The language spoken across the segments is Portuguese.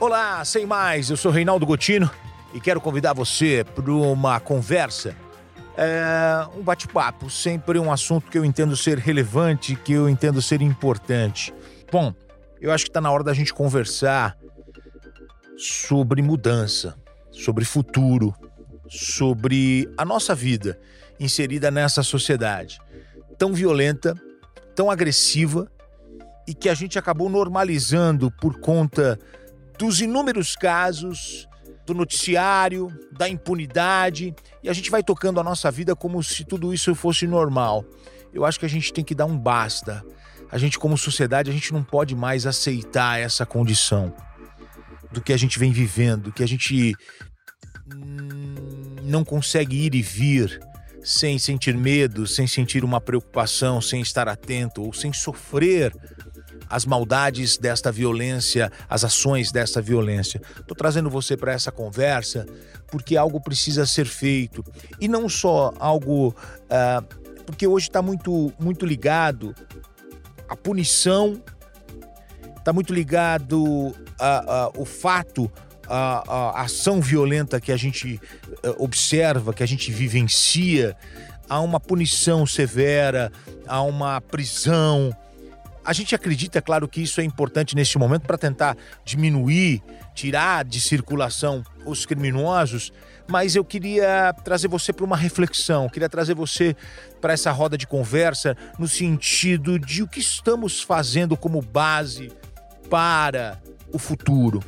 Olá, sem mais, eu sou Reinaldo Gotino e quero convidar você para uma conversa, um bate-papo, sempre um assunto que eu entendo ser relevante, que eu entendo ser importante. Bom, eu acho que está na hora da gente conversar sobre mudança, sobre futuro, sobre a nossa vida inserida nessa sociedade tão violenta, tão agressiva e que a gente acabou normalizando por conta dos inúmeros casos, do noticiário, da impunidade, e a gente vai tocando a nossa vida como se tudo isso fosse normal. Eu acho que a gente tem que dar um basta. A gente, como sociedade, a gente não pode mais aceitar essa condição do que a gente vem vivendo, que a gente não consegue ir e vir sem sentir medo, sem sentir uma preocupação, sem estar atento ou sem sofrer as maldades desta violência, as ações desta violência. Estou trazendo você para essa conversa porque algo precisa ser feito. E não só algo... porque hoje está muito ligado à punição, está muito ligado ao fato, a ação violenta que a gente observa, que a gente vivencia, a uma punição severa, a uma prisão. A gente acredita, é claro, que isso é importante neste momento para tentar diminuir, tirar de circulação os criminosos, mas eu queria trazer você para uma reflexão, queria trazer você para essa roda de conversa no sentido de o que estamos fazendo como base para o futuro.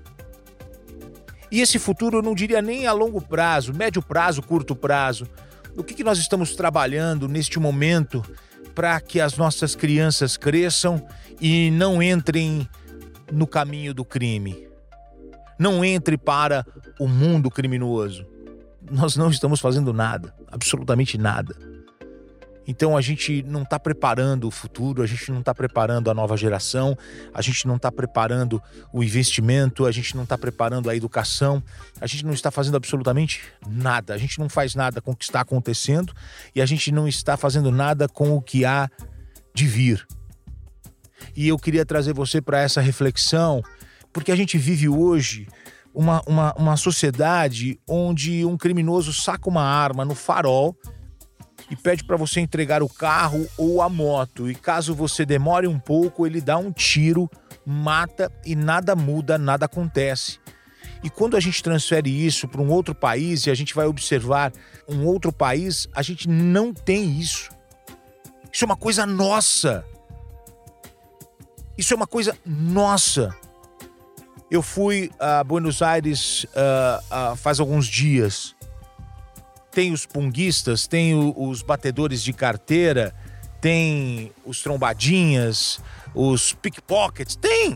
E esse futuro eu não diria nem a longo prazo, médio prazo, curto prazo. O que nós estamos trabalhando neste momento para que as nossas crianças cresçam e não entrem no caminho do crime. Não entre para o mundo criminoso. Nós não estamos fazendo nada, absolutamente nada. Então a gente não está preparando o futuro, a gente não está preparando a nova geração, a gente não está preparando o investimento, a gente não está preparando a educação, a gente não está fazendo absolutamente nada, a gente não faz nada com o que está acontecendo e a gente não está fazendo nada com o que há de vir. E eu queria trazer você para essa reflexão, porque a gente vive hoje uma sociedade onde um criminoso saca uma arma no farol e pede para você entregar o carro ou a moto. E caso você demore um pouco, ele dá um tiro, mata e nada muda, nada acontece. E quando a gente transfere isso para um outro país e a gente vai observar um outro país, a gente não tem isso. Isso é uma coisa nossa. Isso é uma coisa nossa. Eu fui a Buenos Aires faz alguns dias. Tem os punguistas, tem os batedores de carteira, tem os trombadinhas, os pickpockets, tem!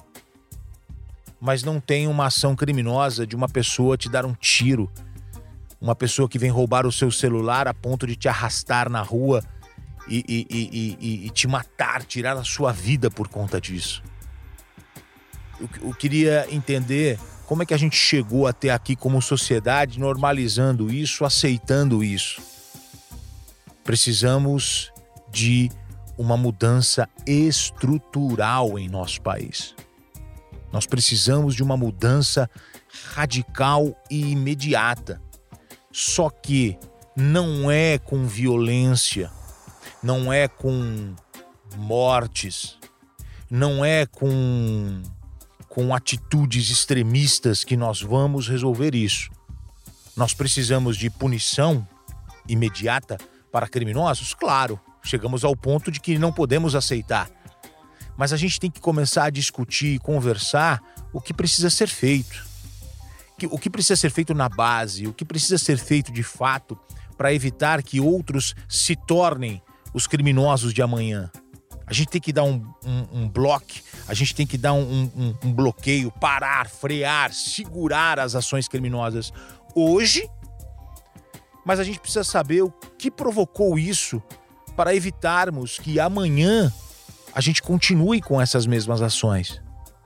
Mas não tem uma ação criminosa de uma pessoa te dar um tiro, uma pessoa que vem roubar o seu celular a ponto de te arrastar na rua e te matar, tirar a sua vida por conta disso. Eu queria entender como é que a gente chegou até aqui como sociedade, normalizando isso, aceitando isso. Precisamos de uma mudança estrutural em nosso país. Nós precisamos de uma mudança radical e imediata. Só que não é com violência, não é com mortes, não é com atitudes extremistas que nós vamos resolver isso. Nós precisamos de punição imediata para criminosos? Claro, chegamos ao ponto de que não podemos aceitar. Mas a gente tem que começar a discutir e conversar o que precisa ser feito. O que precisa ser feito na base, o que precisa ser feito de fato para evitar que outros se tornem os criminosos de amanhã. A gente tem que dar um bloco, a gente tem que dar um bloqueio, parar, frear, segurar as ações criminosas hoje, mas a gente precisa saber o que provocou isso para evitarmos que amanhã a gente continue com essas mesmas ações.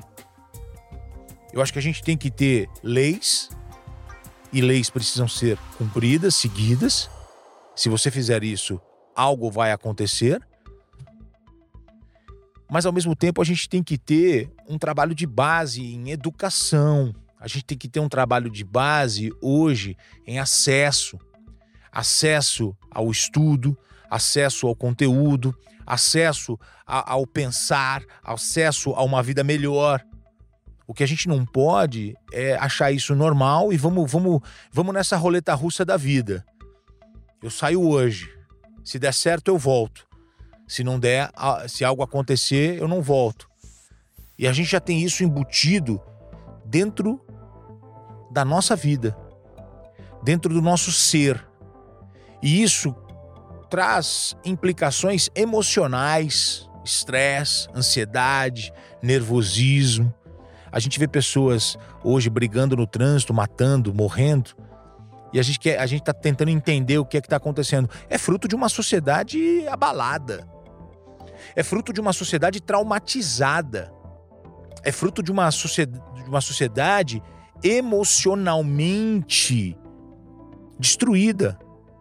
Eu acho que a gente tem que ter leis, e leis precisam ser cumpridas, seguidas. Se você fizer isso, algo vai acontecer. Mas, ao mesmo tempo, a gente tem que ter um trabalho de base em educação. A gente tem que ter um trabalho de base hoje em acesso ao estudo, acesso ao conteúdo, acesso ao pensar, acesso a uma vida melhor. O que a gente não pode é achar isso normal e vamos nessa roleta russa da vida. Eu saio hoje. Se der certo, eu volto. Se não der, se algo acontecer, eu não volto. E a gente já tem isso embutido dentro da nossa vida, dentro do nosso ser. E isso traz implicações emocionais, estresse, ansiedade, nervosismo. A gente vê pessoas hoje brigando no trânsito, matando, morrendo. E a gente está tentando entender o que é que está acontecendo. É fruto de uma sociedade abalada. É fruto de uma sociedade traumatizada. É fruto de uma sociedade emocionalmente destruída.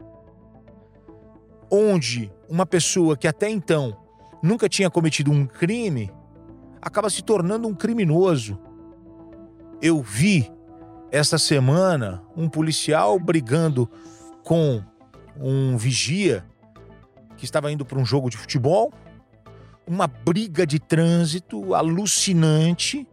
Onde uma pessoa que até então nunca tinha cometido um crime acaba se tornando um criminoso. Eu vi esta semana um policial brigando com um vigia que estava indo para um jogo de futebol. Uma briga de trânsito alucinante.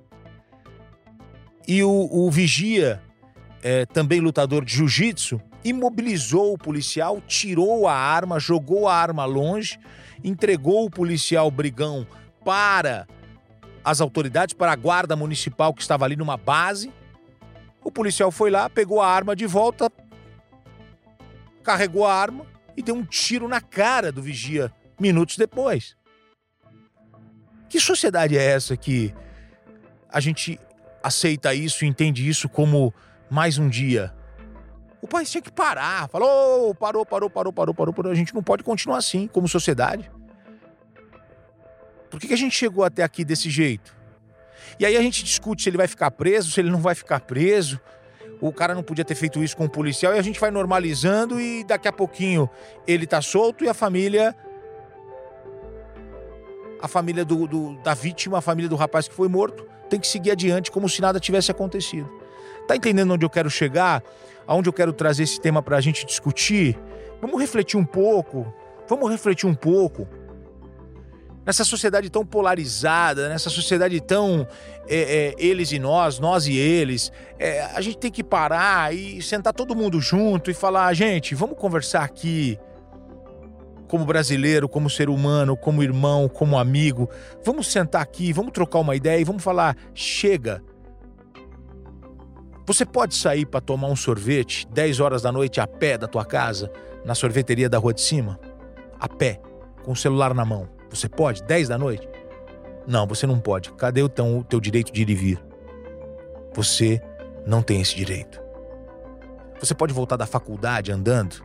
E o vigia, também lutador de jiu-jitsu, imobilizou o policial, tirou a arma, jogou a arma longe, entregou o policial brigão para as autoridades, para a guarda municipal que estava ali numa base. O policial foi lá, pegou a arma de volta, carregou a arma e deu um tiro na cara do vigia minutos depois. Que sociedade é essa que a gente aceita isso e entende isso como mais um dia? O país tinha que parar. Falou, parou. A gente não pode continuar assim como sociedade. Por que a gente chegou até aqui desse jeito? E aí a gente discute se ele vai ficar preso, se ele não vai ficar preso. O cara não podia ter feito isso com o policial e a gente vai normalizando e daqui a pouquinho ele tá solto e a família da vítima, a família do rapaz que foi morto, tem que seguir adiante como se nada tivesse acontecido. Tá entendendo onde eu quero chegar? Aonde eu quero trazer esse tema pra gente discutir? Vamos refletir um pouco. Nessa sociedade tão polarizada, nessa sociedade tão eles e nós e eles, a gente tem que parar e sentar todo mundo junto e falar, gente, vamos conversar aqui como brasileiro, como ser humano, como irmão, como amigo. Vamos sentar aqui, vamos trocar uma ideia e vamos falar, chega. Você pode sair para tomar um sorvete 10 horas da noite a pé da tua casa, na sorveteria da rua de cima? A pé, com o celular na mão. Você pode? 10 da noite? Não, você não pode. Cadê o teu direito de ir e vir? Você não tem esse direito. Você pode voltar da faculdade andando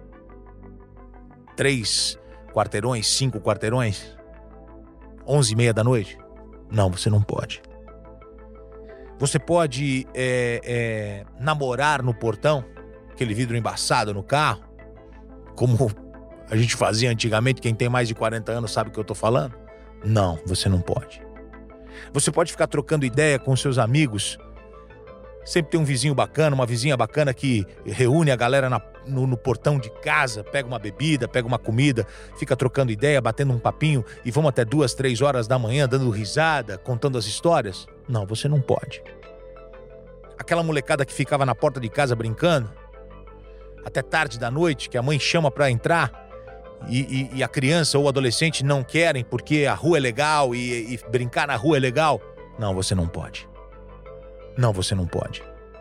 3 quarteirões, 5 quarteirões, 11h30 da noite? Não, você não pode. Você pode namorar no portão, aquele vidro embaçado no carro, como a gente fazia antigamente, quem tem mais de 40 anos sabe o que eu tô falando? Não, você não pode. Você pode ficar trocando ideia com seus amigos. Sempre tem um vizinho bacana, uma vizinha bacana que reúne a galera no portão de casa, pega uma bebida, pega uma comida, fica trocando ideia, batendo um papinho e vamos até 2, 3 horas da manhã dando risada, contando as histórias. Não, você não pode. Aquela molecada que ficava na porta de casa brincando, até tarde da noite, que a mãe chama pra entrar e a criança ou o adolescente não querem porque a rua é legal e brincar na rua é legal. Não, você não pode. Não, você não pode.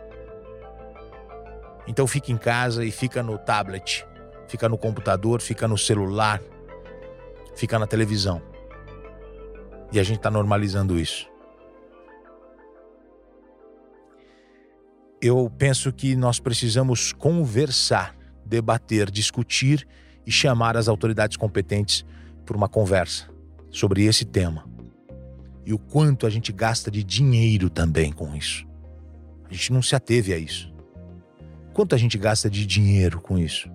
Então fica em casa e fica no tablet, fica no computador, fica no celular, fica na televisão. E a gente tá normalizando isso. Eu penso que nós precisamos conversar, debater, discutir e chamar as autoridades competentes para uma conversa sobre esse tema. E o quanto a gente gasta de dinheiro também com isso. A gente não se ateve a isso. Quanto a gente gasta de dinheiro com isso?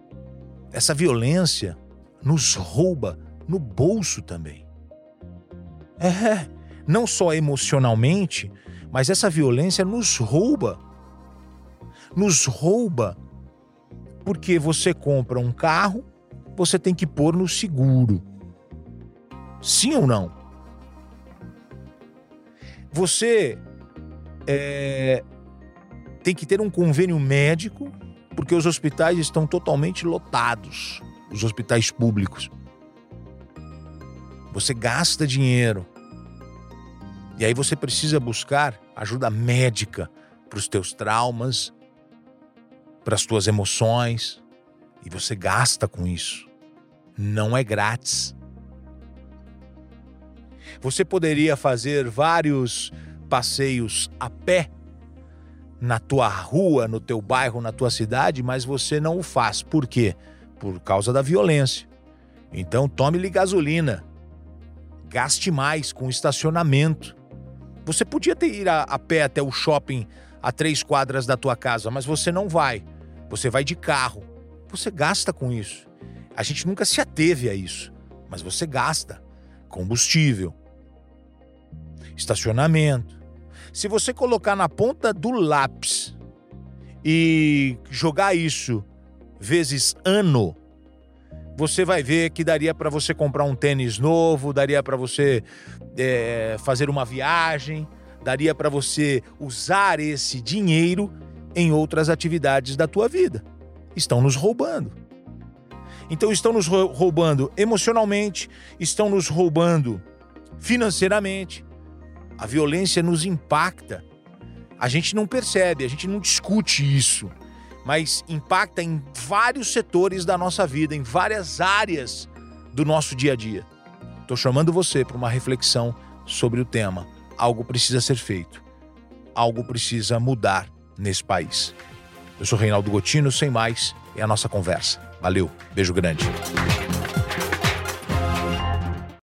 Essa violência nos rouba no bolso também. Não só emocionalmente, mas essa violência nos rouba. Nos rouba porque você compra um carro, você tem que pôr no seguro. Sim ou não? Você tem que ter um convênio médico, porque os hospitais estão totalmente lotados, os hospitais públicos. Você gasta dinheiro. E aí você precisa buscar ajuda médica para os teus traumas, para as tuas emoções. E você gasta com isso. Não é grátis. Você poderia fazer vários passeios a pé na tua rua, no teu bairro, na tua cidade, mas você não o faz. Por quê? Por causa da violência. Então tome-lhe gasolina. Gaste mais com estacionamento. Você podia ir a pé até o shopping a 3 quadras da tua casa, mas você não vai. Você vai de carro. Você gasta com isso. A gente nunca se ateve a isso, mas você gasta. Combustível. Estacionamento. Se você colocar na ponta do lápis e jogar isso vezes ano, você vai ver que daria para você comprar um tênis novo, daria para você fazer uma viagem, daria para você usar esse dinheiro em outras atividades da tua vida. Estão nos roubando. Então estão nos roubando emocionalmente, estão nos roubando financeiramente. A violência nos impacta. A gente não percebe, a gente não discute isso, mas impacta em vários setores da nossa vida, em várias áreas do nosso dia a dia. Estou chamando você para uma reflexão sobre o tema. Algo precisa ser feito. Algo precisa mudar nesse país. Eu sou Reinaldo Gotino, sem mais, é a nossa conversa. Valeu, beijo grande.